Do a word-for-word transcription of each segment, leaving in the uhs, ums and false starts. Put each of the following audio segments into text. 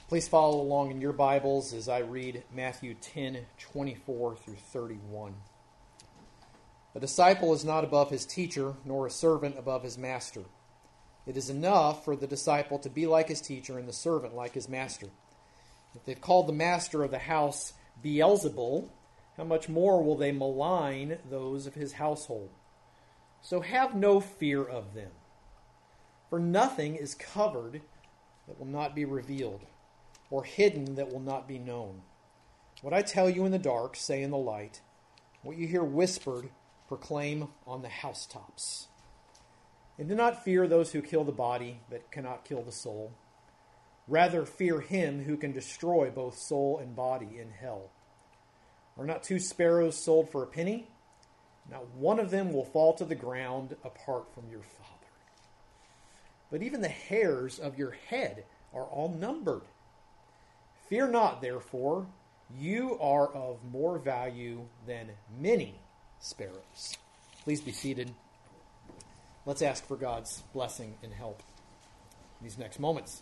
Please follow along in your Bibles as I read Matthew ten, twenty-four through thirty-one. A disciple is not above his teacher, nor a servant above his master. It is enough for the disciple to be like his teacher and the servant like his master. If they've called the master of the house Beelzebul, how much more will they malign those of his household? So have no fear of them. For nothing is covered that will not be revealed, or hidden that will not be known. What I tell you in the dark, say in the light. What you hear whispered, proclaim on the housetops. And do not fear those who kill the body, but cannot kill the soul. Rather fear him who can destroy both soul and body in hell. Are not two sparrows sold for a penny? Not one of them will fall to the ground apart from your Father. But even the hairs of your head are all numbered. Fear not, therefore, you are of more value than many sparrows. Please be seated. Let's ask for God's blessing and help in these next moments.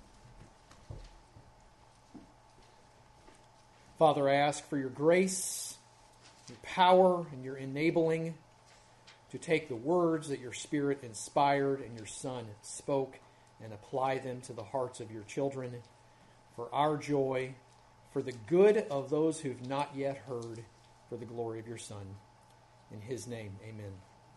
Father, I ask for your grace, your power, and your enabling to take the words that your Spirit inspired and your Son spoke and apply them to the hearts of your children for our joy, for the good of those who've not yet heard, for the glory of your Son. In his name, amen.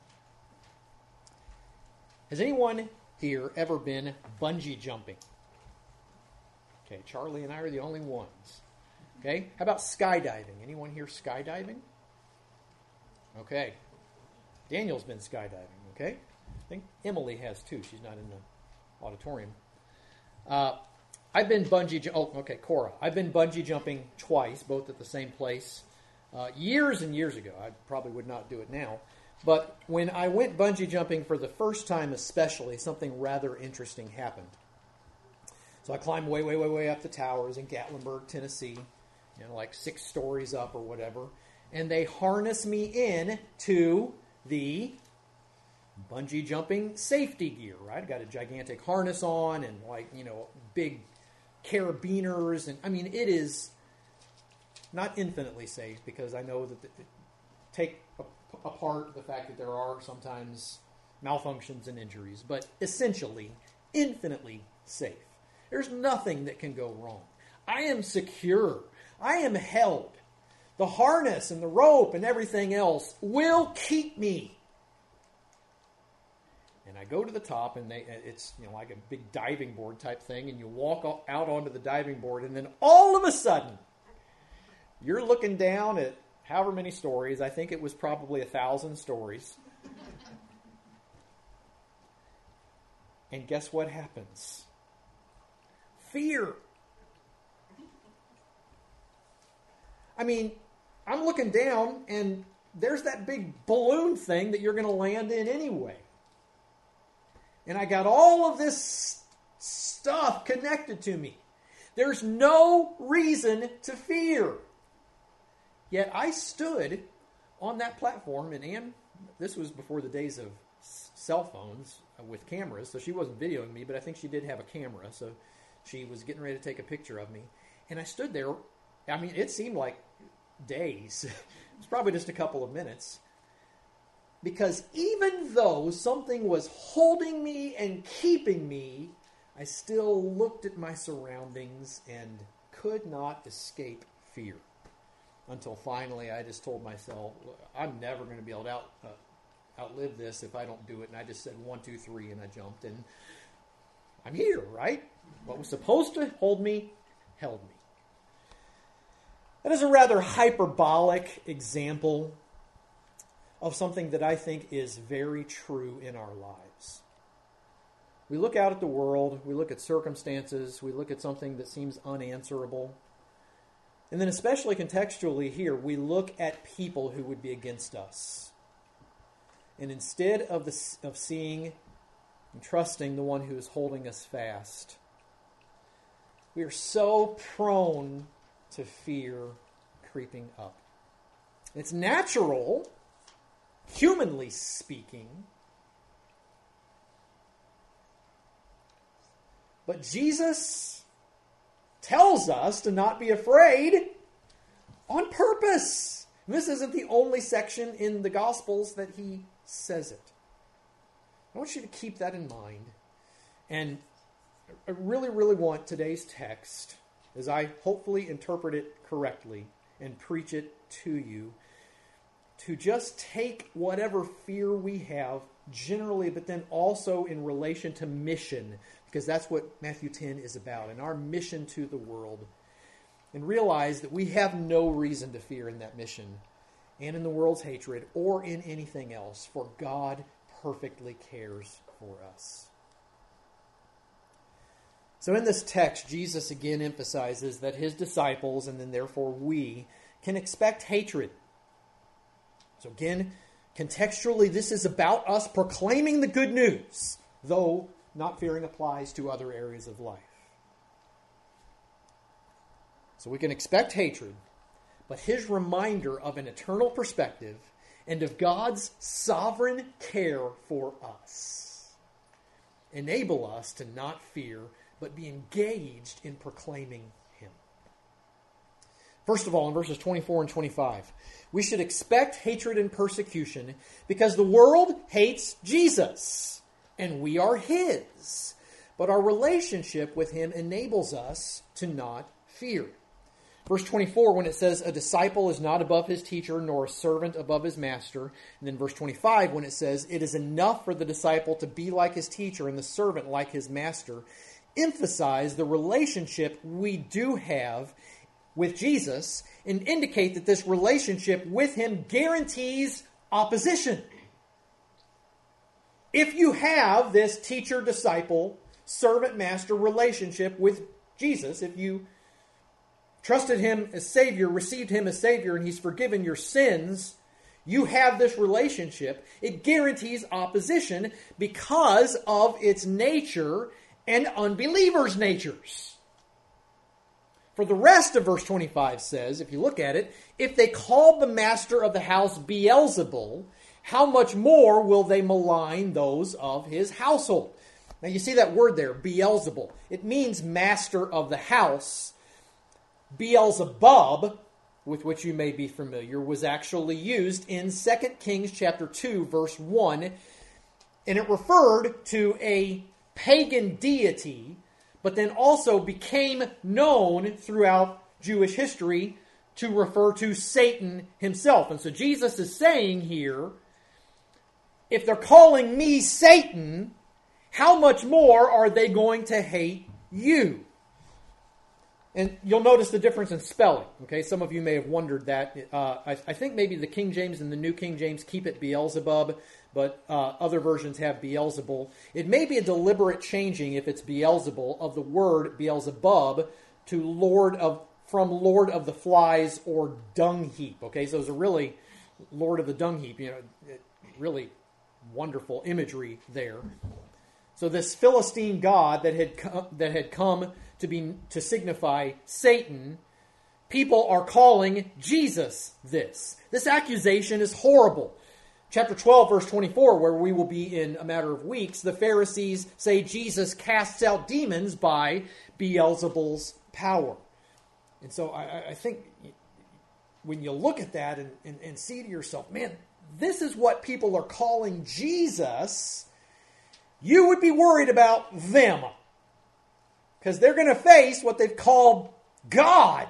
Has anyone here ever been bungee jumping? Okay, Charlie and I are the only ones. Okay, how about skydiving? Anyone here skydiving? Okay. Daniel's been skydiving, okay? I think Emily has too. She's not in the auditorium. Uh, I've been bungee ju- oh, okay, Cora. I've been bungee jumping twice, both at the same place, uh, years and years ago. I probably would not do it now. But when I went bungee jumping for the first time especially, something rather interesting happened. So I climbed way, way, way, way up the towers in Gatlinburg, Tennessee, you know, like six stories up or whatever. And they harnessed me in to the bungee jumping safety gear, right? I got a gigantic harness on and like, you know, big carabiners. And I mean, it is not infinitely safe because I know that the, take apart the fact that there are sometimes malfunctions and injuries, but essentially infinitely safe. There's nothing that can go wrong. I am secure. I am held. The harness and the rope and everything else will keep me. And I go to the top, and they, it's you know like a big diving board type thing, and you walk out onto the diving board, and then all of a sudden, you're looking down at however many stories. I think it was probably a thousand stories. And guess what happens? Fear. I mean, I'm looking down, and there's that big balloon thing that you're going to land in anyway. And I got all of this stuff connected to me. There's no reason to fear. Yet I stood on that platform, and Ann, this was before the days of cell phones with cameras, so she wasn't videoing me, but I think she did have a camera, so she was getting ready to take a picture of me. And I stood there. I mean, it seemed like days. It was probably just a couple of minutes. Because even though something was holding me and keeping me, I still looked at my surroundings and could not escape fear. Until finally I just told myself, I'm never going to be able to out, uh, outlive this if I don't do it. And I just said one, two, three, and I jumped. And I'm here, right? What was supposed to hold me, held me. That is a rather hyperbolic example of something that I think is very true in our lives. We look out at the world, we look at circumstances, we look at something that seems unanswerable. And then especially contextually here, we look at people who would be against us. And instead of, the, of seeing and trusting the one who is holding us fast, we are so prone to fear creeping up. It's natural, humanly speaking, but Jesus enables us to not be afraid on purpose. And this isn't the only section in the Gospels that he says it. I want you to keep that in mind. And I really, really want today's text, as I hopefully interpret it correctly and preach it to you, to just take whatever fear we have generally, but then also in relation to mission, because that's what Matthew ten is about, and our mission to the world, and realize that we have no reason to fear in that mission and in the world's hatred or in anything else, for God perfectly cares for us. So in this text, Jesus again emphasizes that his disciples, and then therefore we, can expect hatred. So again, contextually, this is about us proclaiming the good news, though not fearing applies to other areas of life. So we can expect hatred, but his reminder of an eternal perspective and of God's sovereign care for us enable us to not fear, but be engaged in proclaiming him. First of all, in verses twenty-four and twenty-five, we should expect hatred and persecution because the world hates Jesus, and we are his. But our relationship with him enables us to not fear. Verse twenty-four, when it says, a disciple is not above his teacher, nor a servant above his master. And then verse twenty-five, when it says, it is enough for the disciple to be like his teacher and the servant like his master, emphasize the relationship we do have with Jesus and indicate that this relationship with him guarantees opposition. If you have this teacher-disciple, servant-master relationship with Jesus, if you trusted him as Savior, received him as Savior, and he's forgiven your sins, you have this relationship. It guarantees opposition because of its nature and unbelievers' natures. For the rest of verse twenty-five says, if you look at it, if they called the master of the house Beelzebul, how much more will they malign those of his household? Now you see that word there, Beelzebul. It means master of the house. Beelzebub, with which you may be familiar, was actually used in Second Kings chapter two, verse one, and it referred to a pagan deity, but then also became known throughout Jewish history to refer to Satan himself. And so Jesus is saying here, if they're calling me Satan, how much more are they going to hate you? And you'll notice the difference in spelling. Okay, some of you may have wondered that. Uh, I, I think maybe the King James and the New King James keep it Beelzebub, but uh, other versions have Beelzebul. It may be a deliberate changing, if it's Beelzebul, of the word Beelzebub to Lord of from Lord of the Flies or Dung Heap. Okay, so it's a really Lord of the Dung Heap. You know, really wonderful imagery there. So this Philistine god that had come, that had come to be to signify Satan, people are calling Jesus this. This accusation is horrible. Chapter twelve, verse twenty-four, where we will be in a matter of weeks, the Pharisees say Jesus casts out demons by Beelzebul's power. And so I, I think when you look at that and, and, and see to yourself, man, this is what people are calling Jesus, you would be worried about them. Because they're going to face what they've called God.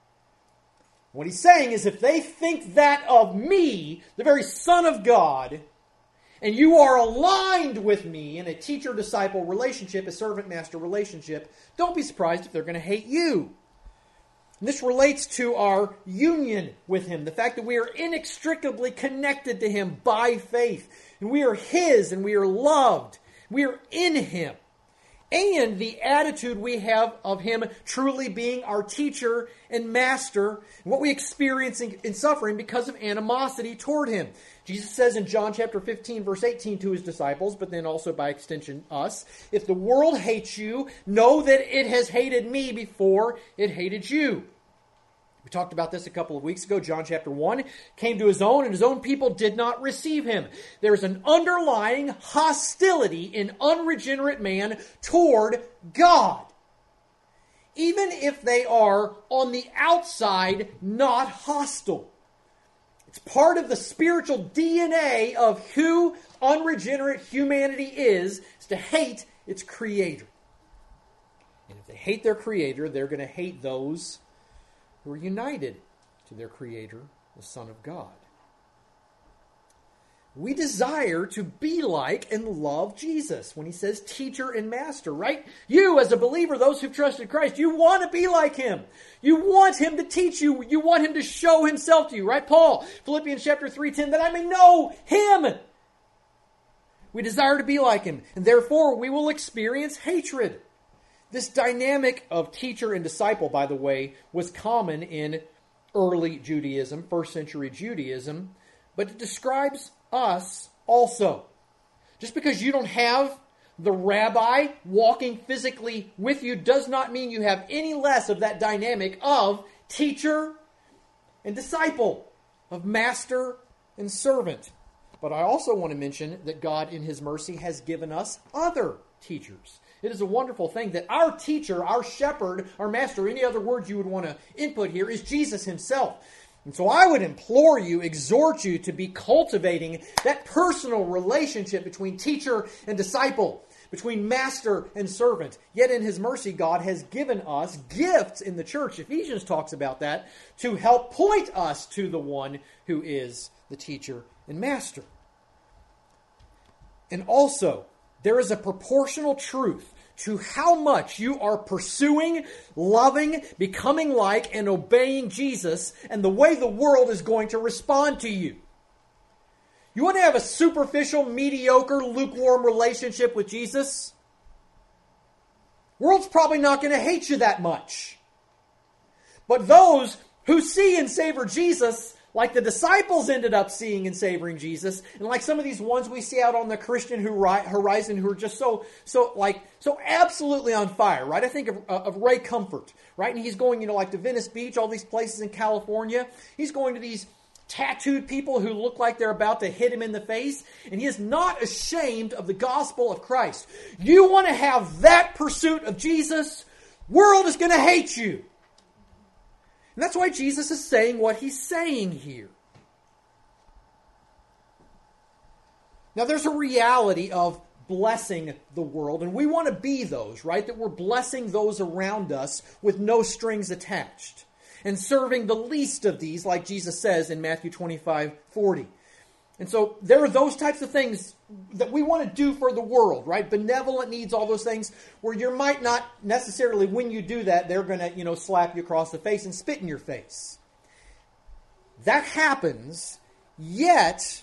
What he's saying is, if they think that of me, the very Son of God, and you are aligned with me in a teacher-disciple relationship, a servant-master relationship, don't be surprised if they're going to hate you. And this relates to our union with him, the fact that we are inextricably connected to him by faith. And we are his, and we are loved. We are in him. And the attitude we have of him truly being our teacher and master, and what we experience in, in suffering because of animosity toward him. Jesus says in John chapter fifteen, verse eighteen to his disciples, but then also by extension us, if the world hates you, know that it has hated me before it hated you. We talked about this a couple of weeks ago. John chapter one came to his own, and his own people did not receive him. There is an underlying hostility in unregenerate man toward God. even if they are on the outside not hostile. It's part of the spiritual D N A of who unregenerate humanity is, is to hate its creator. And if they hate their creator, they're going to hate those who are united to their creator, the Son of God. We desire to be like and love Jesus when he says teacher and master, right? You, as a believer, those who've trusted Christ, you want to be like him. You want him to teach you. You want him to show himself to you, right? Paul, Philippians chapter three ten, that I may know him. We desire to be like him, and therefore we will experience hatred. This dynamic of teacher and disciple, by the way, was common in early Judaism, first century Judaism, but it describes us also. Just because you don't have the rabbi walking physically with you does not mean you have any less of that dynamic of teacher and disciple, of master and servant. But I also want to mention that God in his mercy has given us other teachers. It is a wonderful thing that our teacher, our shepherd, our master, any other words you would want to input here, is Jesus himself. And so I would implore you, exhort you to be cultivating that personal relationship between teacher and disciple, between master and servant. Yet in his mercy, God has given us gifts in the church. Ephesians talks about that, to help point us to the one who is the teacher and master. And also, there is a proportional truth to how much you are pursuing, loving, becoming like, and obeying Jesus, and the way the world is going to respond to you. You want to have a superficial, mediocre, lukewarm relationship with Jesus? The world's probably not going to hate you that much. But those who see and savor Jesus, like the disciples ended up seeing and savoring Jesus, and like some of these ones we see out on the Christian horizon who are just so, so like, so absolutely on fire, right? I think of, of Ray Comfort, right? And he's going, you know, like to Venice Beach, all these places in California. He's going to these tattooed people who look like they're about to hit him in the face, and he is not ashamed of the gospel of Christ. You want to have that pursuit of Jesus? World is going to hate you. And that's why Jesus is saying what he's saying here. Now, there's a reality of blessing the world, and we want to be those, right? That we're blessing those around us with no strings attached, and serving the least of these, like Jesus says in Matthew twenty-five forty. And so there are those types of things that we want to do for the world, right? Benevolent needs, all those things where you might not necessarily, when you do that, they're going to, you know, slap you across the face and spit in your face. That happens, yet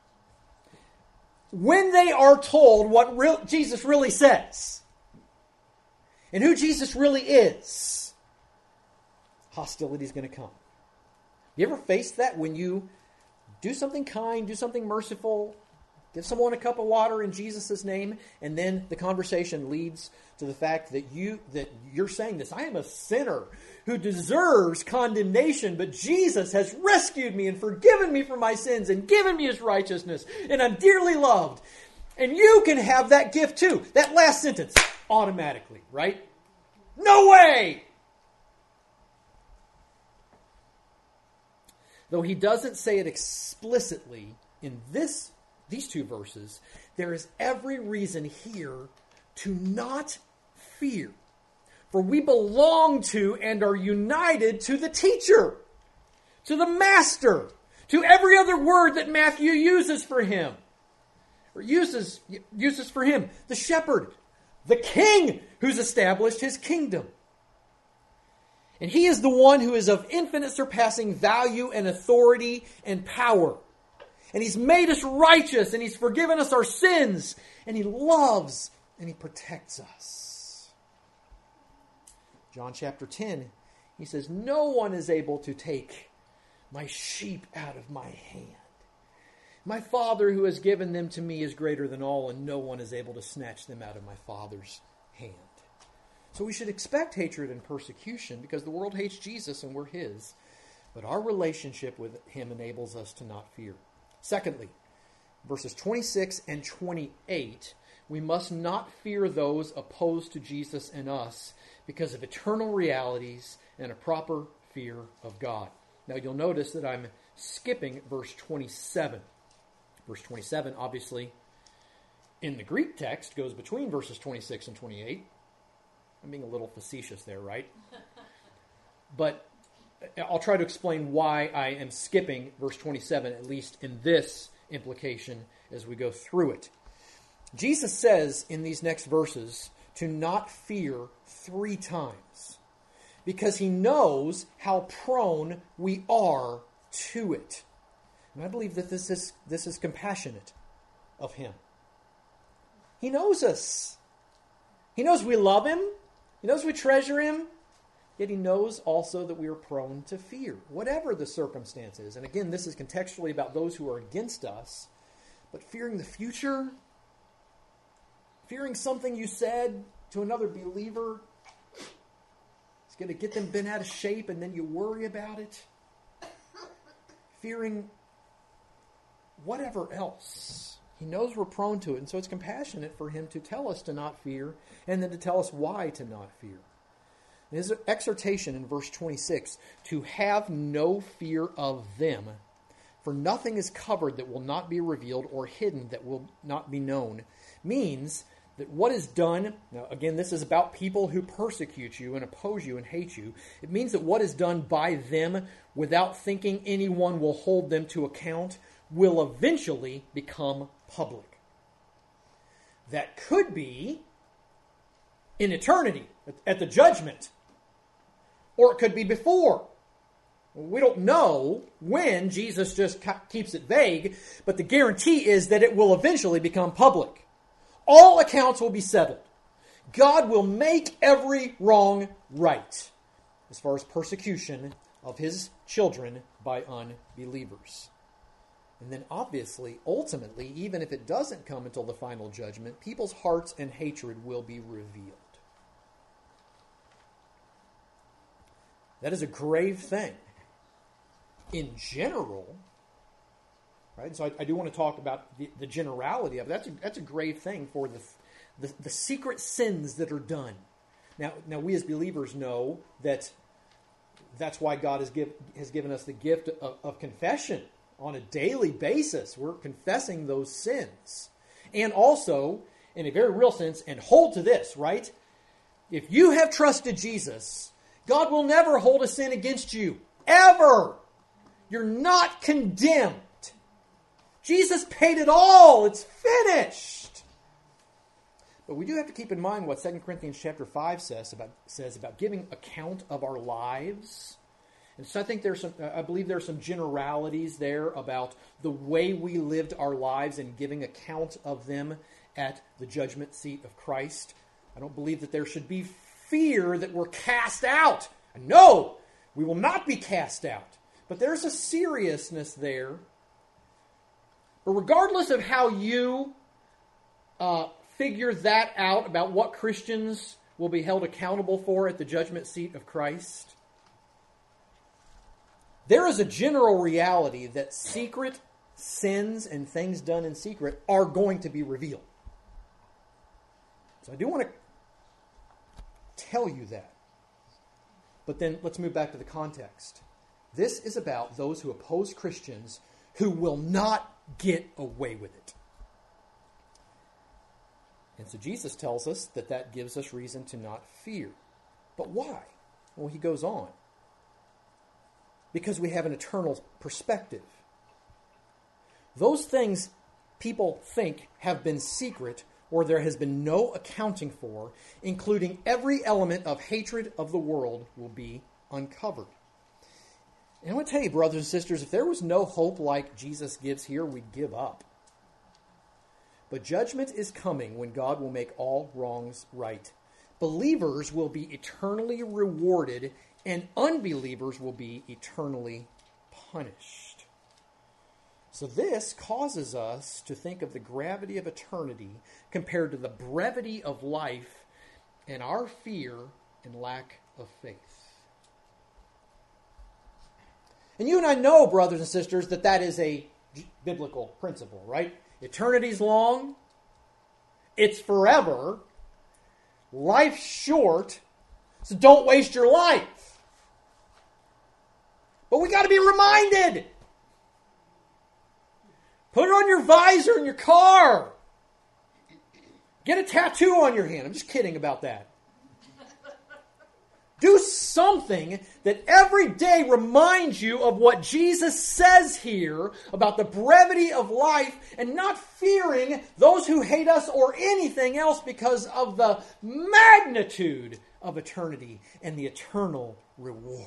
when they are told what real, Jesus really says and who Jesus really is, hostility is going to come. You ever faced that when you do something kind, do something merciful, give someone a cup of water in Jesus' name, and then the conversation leads to the fact that you that you're saying this, I am a sinner who deserves condemnation, but Jesus has rescued me and forgiven me from my sins and given me his righteousness, and I'm dearly loved. And you can have that gift too. That last sentence, automatically, right? No way! Though he doesn't say it explicitly in this, these two verses, there is every reason here to not fear. For we belong to and are united to the teacher, to the master, to every other word that Matthew uses for him, or uses, uses for him, the shepherd, the king who's established his kingdom. And he is the one who is of infinite surpassing value and authority and power. And he's made us righteous, and he's forgiven us our sins, and he loves and he protects us. John chapter ten, he says, no one is able to take my sheep out of my hand. My Father who has given them to me is greater than all, and no one is able to snatch them out of my Father's hand. So we should expect hatred and persecution because the world hates Jesus and we're his. But our relationship with him enables us to not fear. Secondly, verses twenty-six and twenty-eight, we must not fear those opposed to Jesus and us because of eternal realities and a proper fear of God. Now you'll notice that I'm skipping verse twenty-seven. Verse twenty-seven, obviously, in the Greek text, goes between verses twenty-six and twenty-eight. I'm being a little facetious there, right? But I'll try to explain why I am skipping verse twenty-seven, at least in this implication, as we go through it. Jesus says in these next verses to not fear three times, because he knows how prone we are to it. And I believe that this is, this is compassionate of him. He knows us. He knows we love him. He knows we treasure him. Yet he knows also that we are prone to fear, whatever the circumstances. And again, this is contextually about those who are against us. But fearing the future, fearing something you said to another believer, it's going to get them bent out of shape and then you worry about it. Fearing whatever else. He knows we're prone to it, and so it's compassionate for him to tell us to not fear and then to tell us why to not fear. His exhortation in verse twenty-six, to have no fear of them, for nothing is covered that will not be revealed or hidden that will not be known, means that what is done, now again, this is about people who persecute you and oppose you and hate you. It means that what is done by them without thinking anyone will hold them to account will eventually become public. That could be in eternity, at the judgment, or it could be before. We don't know when. Jesus just keeps it vague, but the guarantee is that it will eventually become public. All accounts will be settled. God will make every wrong right as far as persecution of his children by unbelievers. And then obviously, ultimately, even if it doesn't come until the final judgment, people's hearts and hatred will be revealed. That is a grave thing. In general, right? So I, I do want to talk about the, the generality of it. That's a, that's a grave thing for the, the the secret sins that are done. Now, now we as believers know that that's why God has give, has given us the gift of, of confession on a daily basis. We're confessing those sins, and also in a very real sense. And hold to this, right? If you have trusted Jesus, God will never hold a sin against you ever. You're not condemned. Jesus paid it all. It's finished. But we do have to keep in mind what Second Corinthians chapter five says about, says about giving account of our lives. And so I think there's some, I believe there's some generalities there about the way we lived our lives and giving account of them at the judgment seat of Christ. I don't believe that there should be fear that we're cast out. No, we will not be cast out. But there's a seriousness there. But regardless of how you uh, figure that out about what Christians will be held accountable for at the judgment seat of Christ, there is a general reality that secret sins and things done in secret are going to be revealed. So I do want to tell you that. But then let's move back to the context. This is about those who oppose Christians who will not get away with it. And so Jesus tells us that that gives us reason to not fear. But why? Well, he goes on. Because we have an eternal perspective. Those things people think have been secret or there has been no accounting for, including every element of hatred of the world, will be uncovered. And I want to tell you, brothers and sisters, if there was no hope like Jesus gives here, we'd give up. But judgment is coming when God will make all wrongs right. Believers will be eternally rewarded, and unbelievers will be eternally punished. So this causes us to think of the gravity of eternity compared to the brevity of life and our fear and lack of faith. And you and I know, brothers and sisters, that that is a biblical principle, right? Eternity's long. It's forever. Life's short. So don't waste your life. But we got to be reminded. Put it on your visor in your car. Get a tattoo on your hand. I'm just kidding about that. Do something that every day reminds you of what Jesus says here about the brevity of life and not fearing those who hate us or anything else because of the magnitude of eternity and the eternal reward.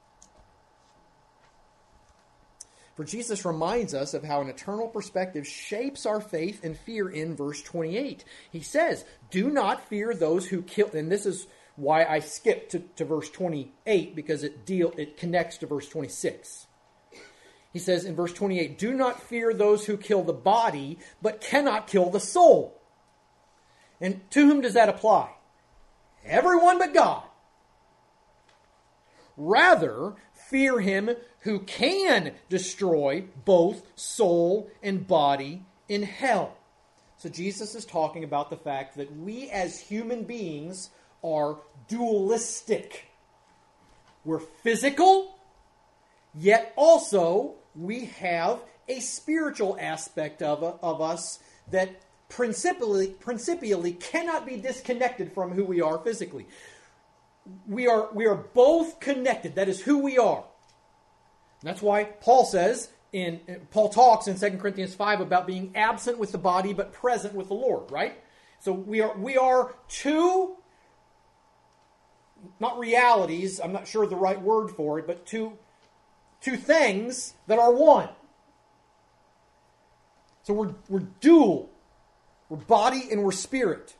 For Jesus reminds us of how an eternal perspective shapes our faith and fear in verse twenty-eight. He says, do not fear those who kill, and this is why I skipped to, to verse twenty-eight, because it deal it connects to verse twenty-six. He says in verse twenty-eight, do not fear those who kill the body, but cannot kill the soul. And to whom does that apply? Everyone but God. Rather, fear him who can destroy both soul and body in hell. So Jesus is talking about the fact that we as human beings are dualistic. We're physical, yet also we have a spiritual aspect of, of us that principially, principially cannot be disconnected from who we are physically. We are, we are both connected. That is who we are. And that's why Paul says, in Paul talks in Second Corinthians five about being absent with the body but present with the Lord, right? So we are we are two, not realities, I'm not sure the right word for it, but two, two things that are one. So we're, we're dual. We're body and we're spirit.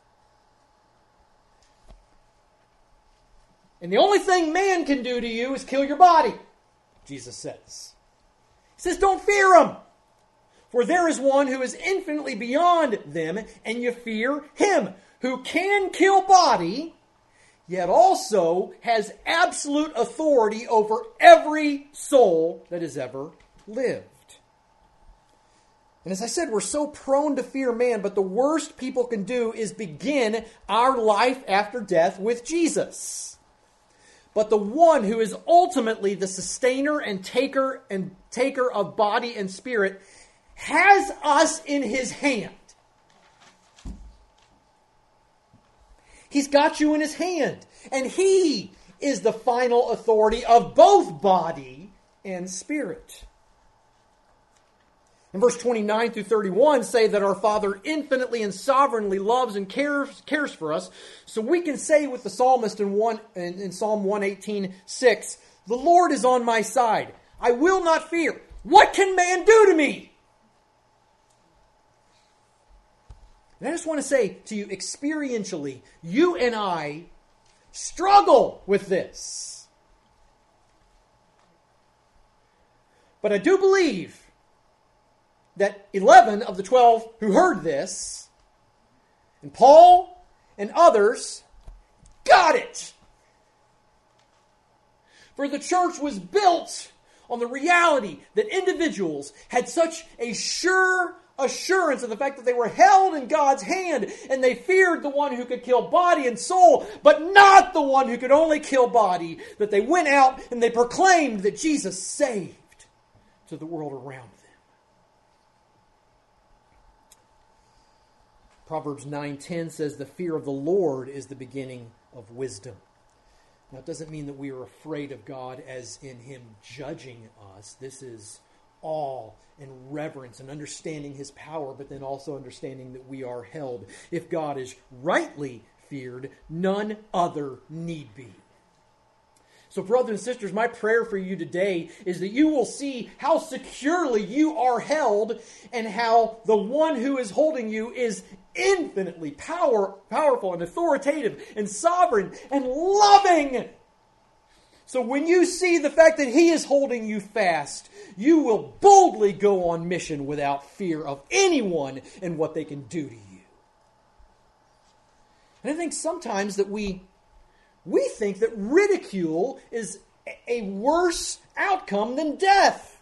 And the only thing man can do to you is kill your body, Jesus says. He says, don't fear them, for there is one who is infinitely beyond them, and you fear him, who can kill body, yet also has absolute authority over every soul that has ever lived. And as I said, we're so prone to fear man, but the worst people can do is begin our life after death with Jesus. But the one who is ultimately the sustainer and taker and taker of body and spirit has us in his hand. He's got you in his hand. And he is the final authority of both body and spirit. In verse twenty-nine through thirty-one say that our Father infinitely and sovereignly loves and cares, cares for us. So we can say with the psalmist in, one, in, in Psalm one eighteen six, the Lord is on my side. I will not fear. What can man do to me? And I just want to say to you experientially, you and I struggle with this. But I do believe that eleven of the twelve who heard this, and Paul and others, got it. For the church was built on the reality that individuals had such a sure assurance of the fact that they were held in God's hand, and they feared the one who could kill body and soul, but not the one who could only kill body, that they went out and they proclaimed that Jesus saved to the world around them. Proverbs nine ten says the fear of the Lord is the beginning of wisdom. Now, it doesn't mean that we are afraid of God as in him judging us. This is awe and reverence and understanding his power, but then also understanding that we are held. If God is rightly feared, none other need be. So, brothers and sisters, my prayer for you today is that you will see how securely you are held and how the one who is holding you is infinitely power, powerful and authoritative and sovereign and loving. So when you see the fact that he is holding you fast, you will boldly go on mission without fear of anyone and what they can do to you. And I think sometimes that we We think that ridicule is a worse outcome than death.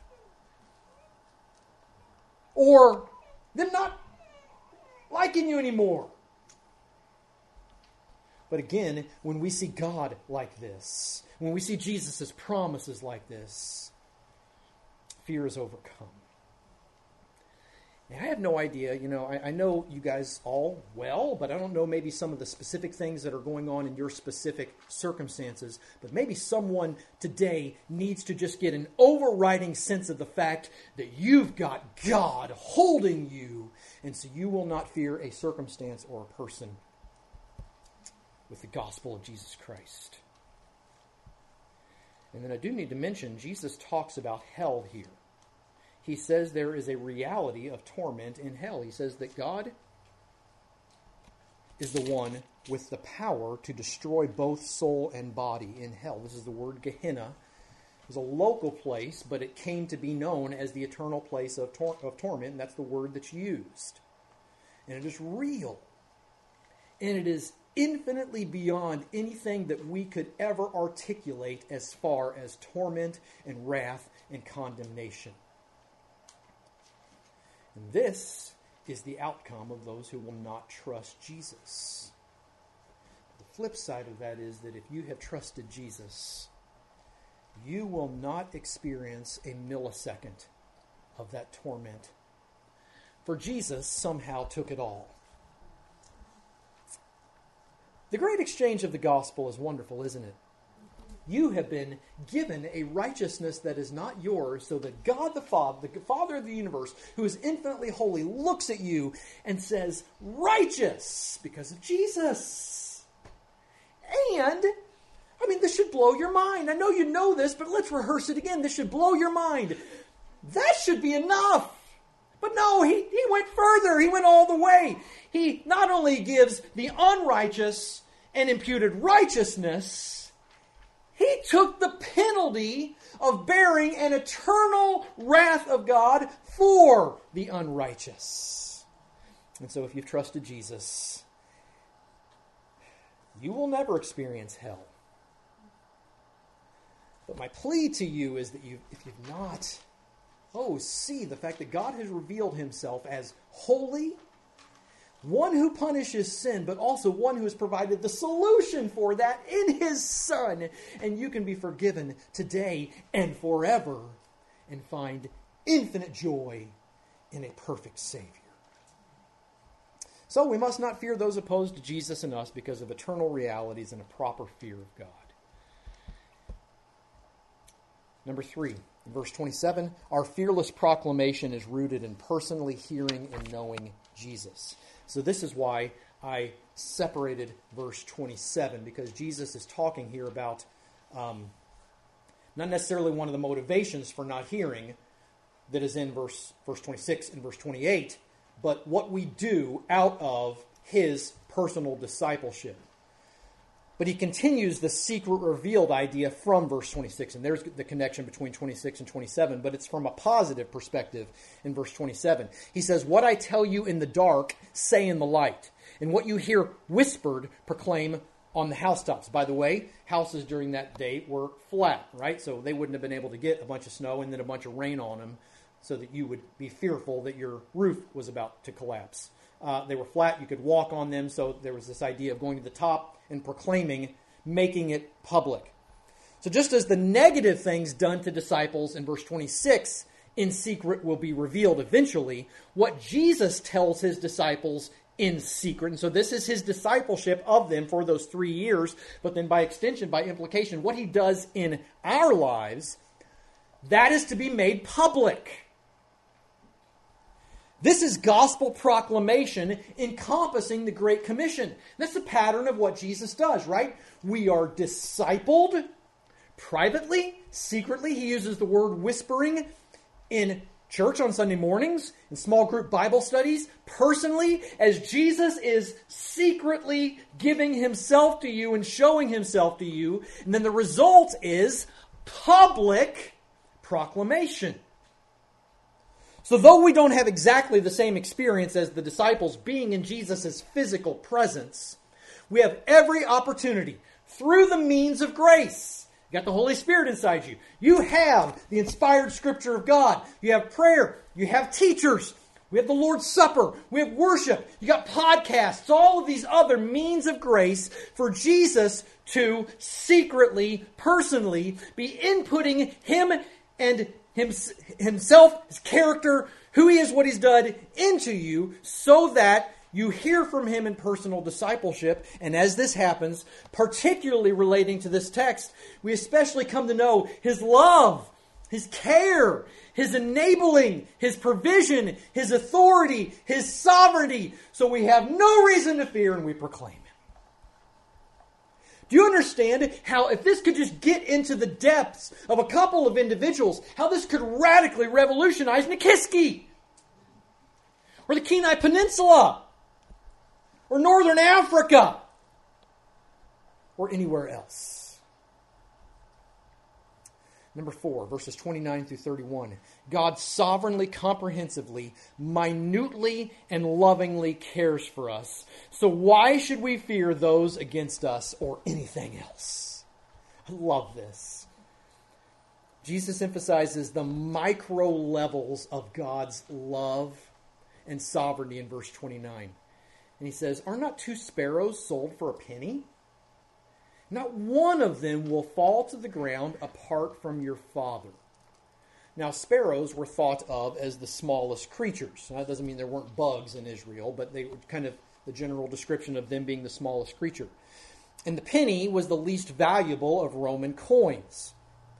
Or them not liking you anymore. But again, when we see God like this, when we see Jesus' promises like this, fear is overcome. And I have no idea, you know, I, I know you guys all well, but I don't know maybe some of the specific things that are going on in your specific circumstances. But maybe someone today needs to just get an overriding sense of the fact that you've got God holding you, and so you will not fear a circumstance or a person with the gospel of Jesus Christ. And then I do need to mention, Jesus talks about hell here. He says there is a reality of torment in hell. He says that God is the one with the power to destroy both soul and body in hell. This is the word Gehenna. It was a local place, but it came to be known as the eternal place of, tor- of torment, and that's the word that's used. And it is real. And it is infinitely beyond anything that we could ever articulate as far as torment and wrath and condemnation. And this is the outcome of those who will not trust Jesus. The flip side of that is that if you have trusted Jesus, you will not experience a millisecond of that torment. For Jesus somehow took it all. The great exchange of the gospel is wonderful, isn't it? You have been given a righteousness that is not yours, so that God the Father, the Father of the universe, who is infinitely holy, looks at you and says, righteous, because of Jesus. And, I mean, this should blow your mind. I know you know this, but let's rehearse it again. This should blow your mind. That should be enough. But no, he, he went further. He went all the way. He not only gives the unrighteous an imputed righteousness, he took the penalty of bearing an eternal wrath of God for the unrighteous. And so if you've trusted Jesus, you will never experience hell. But my plea to you is that you, if you've not, oh, see the fact that God has revealed himself as holy, one who punishes sin, but also one who has provided the solution for that in his Son. And you can be forgiven today and forever and find infinite joy in a perfect Savior. So we must not fear those opposed to Jesus and us because of eternal realities and a proper fear of God. Number three, in verse twenty-seven, our fearless proclamation is rooted in personally hearing and knowing Jesus. So this is why I separated verse twenty-seven, because Jesus is talking here about um, not necessarily one of the motivations for not hearing that is in verse, verse twenty-six and verse twenty-eight, but what we do out of his personal discipleship. But he continues the secret revealed idea from verse twenty-six. And there's the connection between twenty-six and twenty-seven. But it's from a positive perspective in verse twenty-seven. He says, what I tell you in the dark, say in the light. And what you hear whispered, proclaim on the housetops. By the way, houses during that day were flat, right? So they wouldn't have been able to get a bunch of snow and then a bunch of rain on them so that you would be fearful that your roof was about to collapse. Uh, they were flat. You could walk on them. So there was this idea of going to the top and proclaiming, making it public. So just as the negative things done to disciples in verse twenty-six in secret will be revealed eventually, what Jesus tells his disciples in secret, and so this is his discipleship of them for those three years, but then by extension, by implication, what he does in our lives, that is to be made public. This is gospel proclamation encompassing the Great Commission. That's the pattern of what Jesus does, right? We are discipled privately, secretly. He uses the word whispering in church on Sunday mornings, in small group Bible studies, personally, as Jesus is secretly giving himself to you and showing himself to you. And then the result is public proclamation. So though we don't have exactly the same experience as the disciples being in Jesus' physical presence, we have every opportunity through the means of grace. You got the Holy Spirit inside you. You have the inspired Scripture of God. You have prayer. You have teachers. We have the Lord's Supper. We have worship. You got podcasts, all of these other means of grace for Jesus to secretly, personally be inputting Him and him, Himself, His character, who He is, what He's done into you so that you hear from Him in personal discipleship. And as this happens, particularly relating to this text, we especially come to know His love, His care, His enabling, His provision, His authority, His sovereignty. So we have no reason to fear and we proclaim Him. Do you understand how if this could just get into the depths of a couple of individuals, how this could radically revolutionize Nikiski? Or the Kenai Peninsula? Or Northern Africa? Or anywhere else? Number four, verses twenty-nine through thirty-one. God sovereignly, comprehensively, minutely, and lovingly cares for us. So why should we fear those against us or anything else? I love this. Jesus emphasizes the micro levels of God's love and sovereignty in verse twenty-nine. And he says, are not two sparrows sold for a penny? Not one of them will fall to the ground apart from your Father. Now, sparrows were thought of as the smallest creatures. Now, that doesn't mean there weren't bugs in Israel, but they were kind of the general description of them being the smallest creature. And the penny was the least valuable of Roman coins.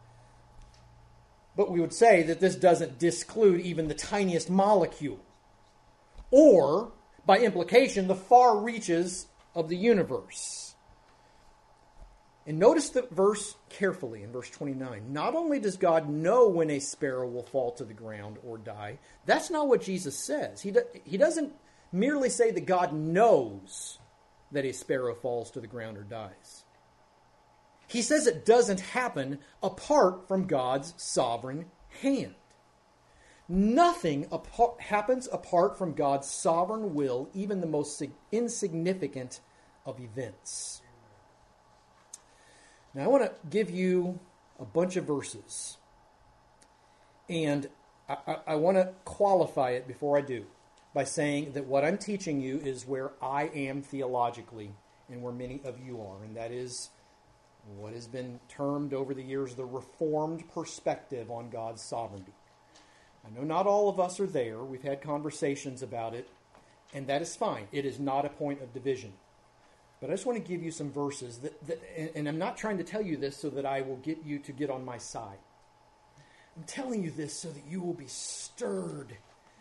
But we would say that this doesn't disclude even the tiniest molecule. Or, by implication, the far reaches of the universe. And notice the verse carefully in verse twenty-nine. Not only does God know when a sparrow will fall to the ground or die, that's not what Jesus says. He, do, he doesn't merely say that God knows that a sparrow falls to the ground or dies. He says it doesn't happen apart from God's sovereign hand. Nothing apart, happens apart from God's sovereign will, even the most insignificant of events. Now, I want to give you a bunch of verses, and I, I, I want to qualify it before I do by saying that what I'm teaching you is where I am theologically and where many of you are, and that is what has been termed over the years the Reformed perspective on God's sovereignty. I know not all of us are there. We've had conversations about it, and that is fine. It is not a point of division. But I just want to give you some verses, that, that, and I'm not trying to tell you this so that I will get you to get on my side. I'm telling you this so that you will be stirred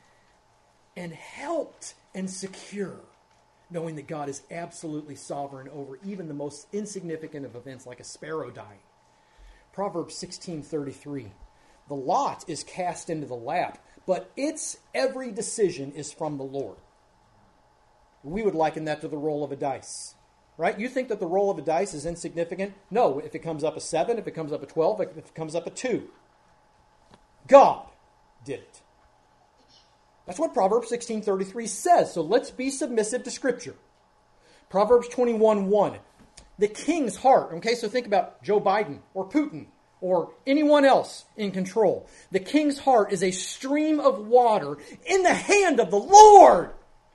and helped and secure, knowing that God is absolutely sovereign over even the most insignificant of events, like a sparrow dying. Proverbs sixteen thirty-three. The lot is cast into the lap, but its every decision is from the Lord. We would liken that to the roll of a dice. Right? You think that the roll of a dice is insignificant? No, if it comes up a seven, if it comes up a twelve, if it comes up a two. God did it. That's what Proverbs sixteen thirty-three says. So let's be submissive to Scripture. Proverbs twenty-one one. The king's heart. Okay, so think about Joe Biden or Putin or anyone else in control. The king's heart is a stream of water in the hand of the Lord.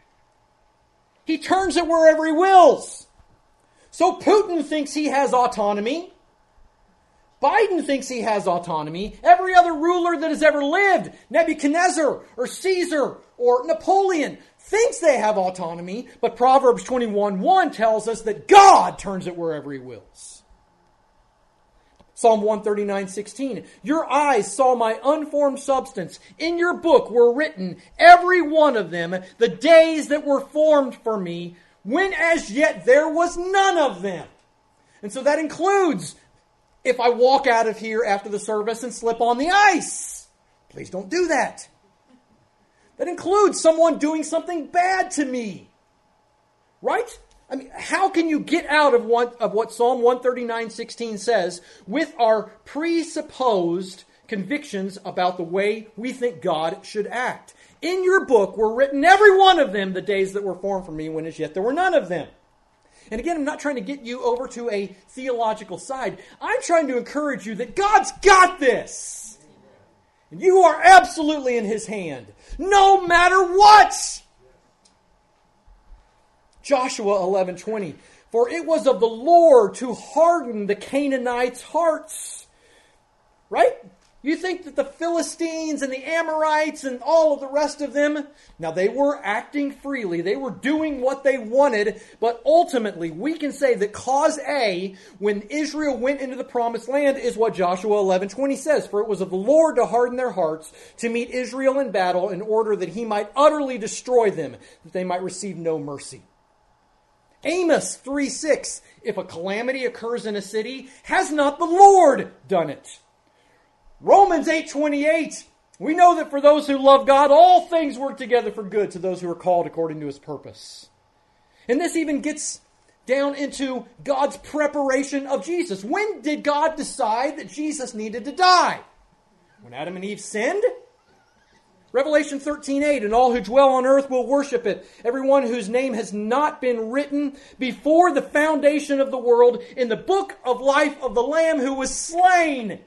He turns it wherever he wills. So Putin thinks he has autonomy. Biden thinks he has autonomy. Every other ruler that has ever lived, Nebuchadnezzar or Caesar or Napoleon, thinks they have autonomy. But Proverbs twenty-one one tells us that God turns it wherever he wills. Psalm one thirty-nine sixteen. Your eyes saw my unformed substance. In your book were written, every one of them, the days that were formed for me, when as yet there was none of them. And so that includes if I walk out of here after the service and slip on the ice. Please don't do that. That includes someone doing something bad to me. Right? I mean, how can you get out of what, of what Psalm one thirty-nine sixteen says with our presupposed convictions about the way we think God should act? In your book were written, every one of them, the days that were formed for me, when as yet there were none of them. And again, I'm not trying to get you over to a theological side. I'm trying to encourage you that God's got this. And you are absolutely in His hand, no matter what. Joshua eleven twenty. For it was of the Lord to harden the Canaanites' hearts. Right? You think that the Philistines and the Amorites and all of the rest of them, now they were acting freely. They were doing what they wanted. But ultimately, we can say that cause A, when Israel went into the promised land, is what Joshua eleven twenty says. For it was of the Lord to harden their hearts, to meet Israel in battle, in order that He might utterly destroy them, that they might receive no mercy. Amos three six. If a calamity occurs in a city, has not the Lord done it? Romans eight twenty-eight. We know that for those who love God, all things work together for good to those who are called according to His purpose. And this even gets down into God's preparation of Jesus. When did God decide that Jesus needed to die? When Adam and Eve sinned? Revelation thirteen eight, and all who dwell on earth will worship it. Everyone whose name has not been written before the foundation of the world in the book of life of the Lamb who was slain.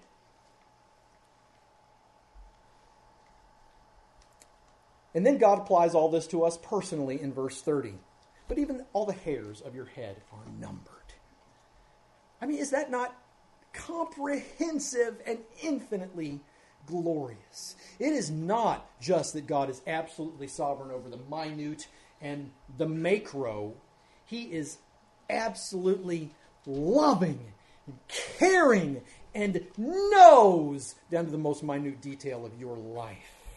And then God applies all this to us personally in verse thirty. But even all the hairs of your head are numbered. I mean, is that not comprehensive and infinitely glorious? It is not just that God is absolutely sovereign over the minute and the macro. He is absolutely loving and caring and knows down to the most minute detail of your life.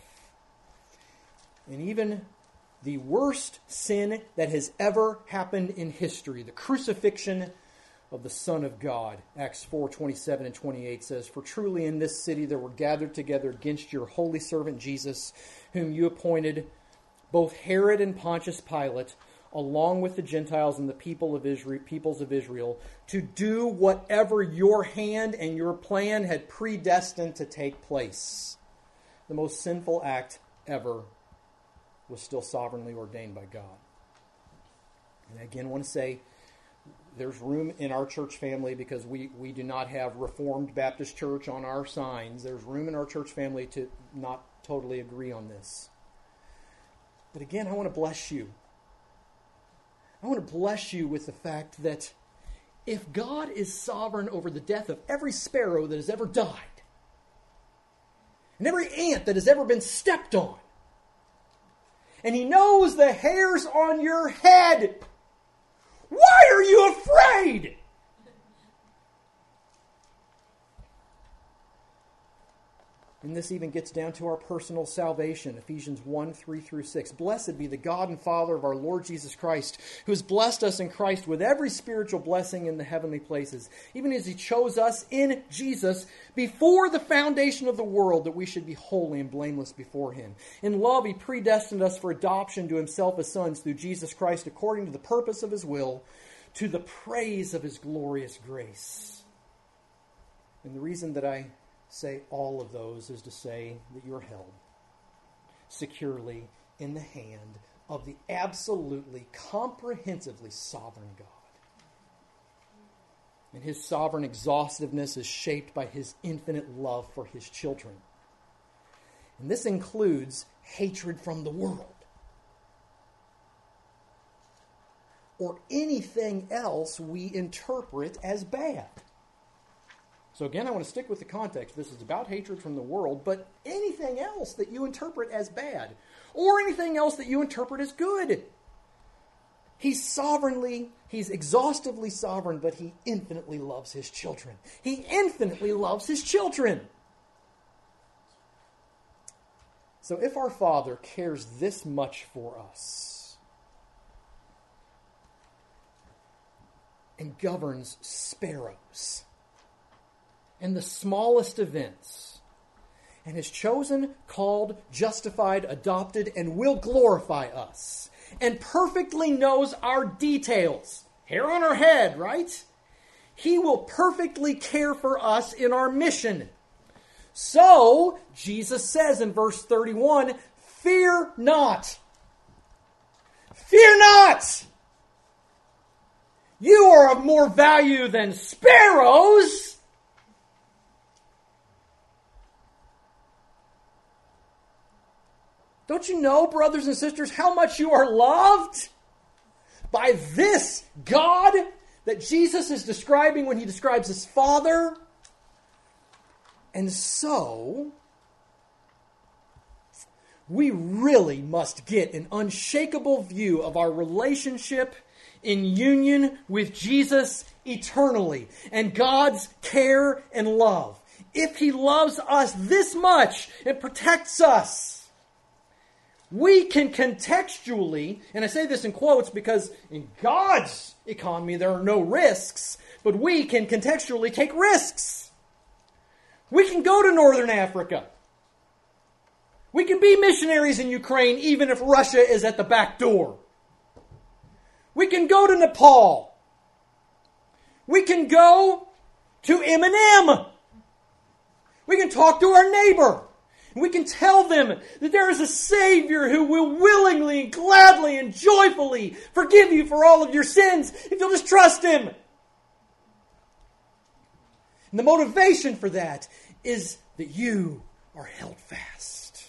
And even the worst sin that has ever happened in history, the crucifixion of the Son of God. Acts four twenty-seven and twenty-eight says, For truly in this city there were gathered together against your holy servant Jesus, whom you appointed, both Herod and Pontius Pilate, along with the Gentiles and the people of Israel, peoples of Israel, to do whatever your hand and your plan had predestined to take place. The most sinful act ever was still sovereignly ordained by God. And again, I want to say, there's room in our church family because we, we do not have Reformed Baptist Church on our signs. There's room in our church family to not totally agree on this. But again, I want to bless you. I want to bless you with the fact that if God is sovereign over the death of every sparrow that has ever died, and every ant that has ever been stepped on, and He knows the hairs on your head, why are you afraid? And this even gets down to our personal salvation. Ephesians one, three through six. Blessed be the God and Father of our Lord Jesus Christ, who has blessed us in Christ with every spiritual blessing in the heavenly places, even as He chose us in Jesus before the foundation of the world, that we should be holy and blameless before Him. In love He predestined us for adoption to Himself as sons through Jesus Christ, according to the purpose of His will, to the praise of His glorious grace. And the reason that I say all of those is to say that you're held securely in the hand of the absolutely, comprehensively sovereign God. And His sovereign exhaustiveness is shaped by His infinite love for His children. And this includes hatred from the world, or anything else we interpret as bad. So again, I want to stick with the context. This is about hatred from the world, but anything else that you interpret as bad, or anything else that you interpret as good. He's sovereignly, He's exhaustively sovereign, but He infinitely loves His children. He infinitely loves His children. So if our Father cares this much for us and governs sparrows and the smallest events, and has chosen, called, justified, adopted, and will glorify us, and perfectly knows our details, hair on our head, right? He will perfectly care for us in our mission. So, Jesus says in verse thirty-one, fear not. Fear not! You are of more value than sparrows. Don't you know, brothers and sisters, how much you are loved by this God that Jesus is describing when he describes his Father? And so, we really must get an unshakable view of our relationship in union with Jesus eternally and God's care and love. If he loves us this much and protects us, we can contextually, and I say this in quotes because in God's economy there are no risks, but we can contextually take risks. We can go to Northern Africa. We can be missionaries in Ukraine even if Russia is at the back door. We can go to Nepal. We can go to M and M. We can talk to our neighbor. We can tell them that there is a Savior who will willingly and gladly and joyfully forgive you for all of your sins if you'll just trust Him. And the motivation for that is that you are held fast.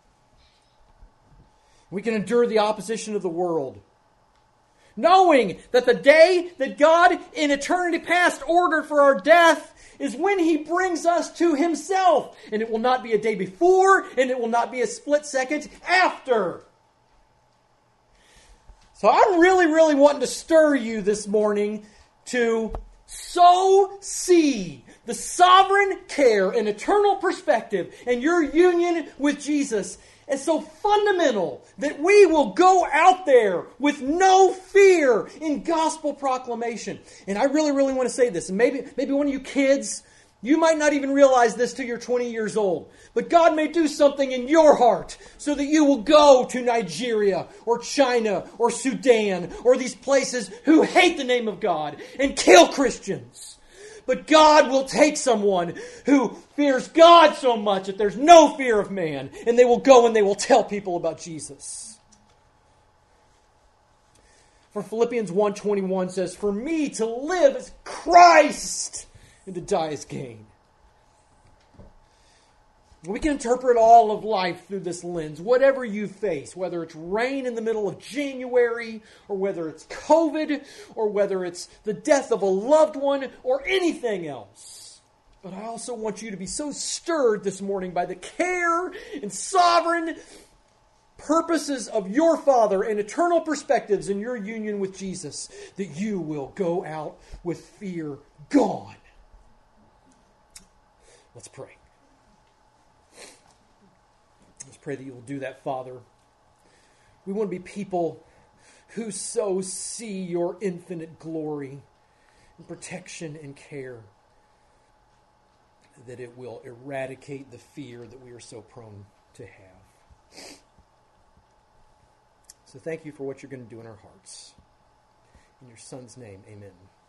We can endure the opposition of the world, knowing that the day that God in eternity past ordered for our death is when He brings us to Himself. And it will not be a day before, and it will not be a split second after. So I'm really, really wanting to stir you this morning to so see the sovereign care and eternal perspective and your union with Jesus is so fundamental that we will go out there with no fear in gospel proclamation. And I really, really want to say this. And maybe, maybe one of you kids, you might not even realize this till you're twenty years old. But God may do something in your heart so that you will go to Nigeria or China or Sudan or these places who hate the name of God and kill Christians. But God will take someone who fears God so much that there's no fear of man, and they will go and they will tell people about Jesus. For Philippians one twenty-one says, "For me to live is Christ, and to die is gain." We can interpret all of life through this lens. Whatever you face, whether it's rain in the middle of January, or whether it's COVID, or whether it's the death of a loved one, or anything else. But I also want you to be so stirred this morning by the care and sovereign purposes of your Father and eternal perspectives in your union with Jesus, that you will go out with fear gone. Let's pray. Pray that you will do that, Father. We want to be people who so see your infinite glory and protection and care that it will eradicate the fear that we are so prone to have. So thank you for what you're going to do in our hearts. In your Son's name, amen.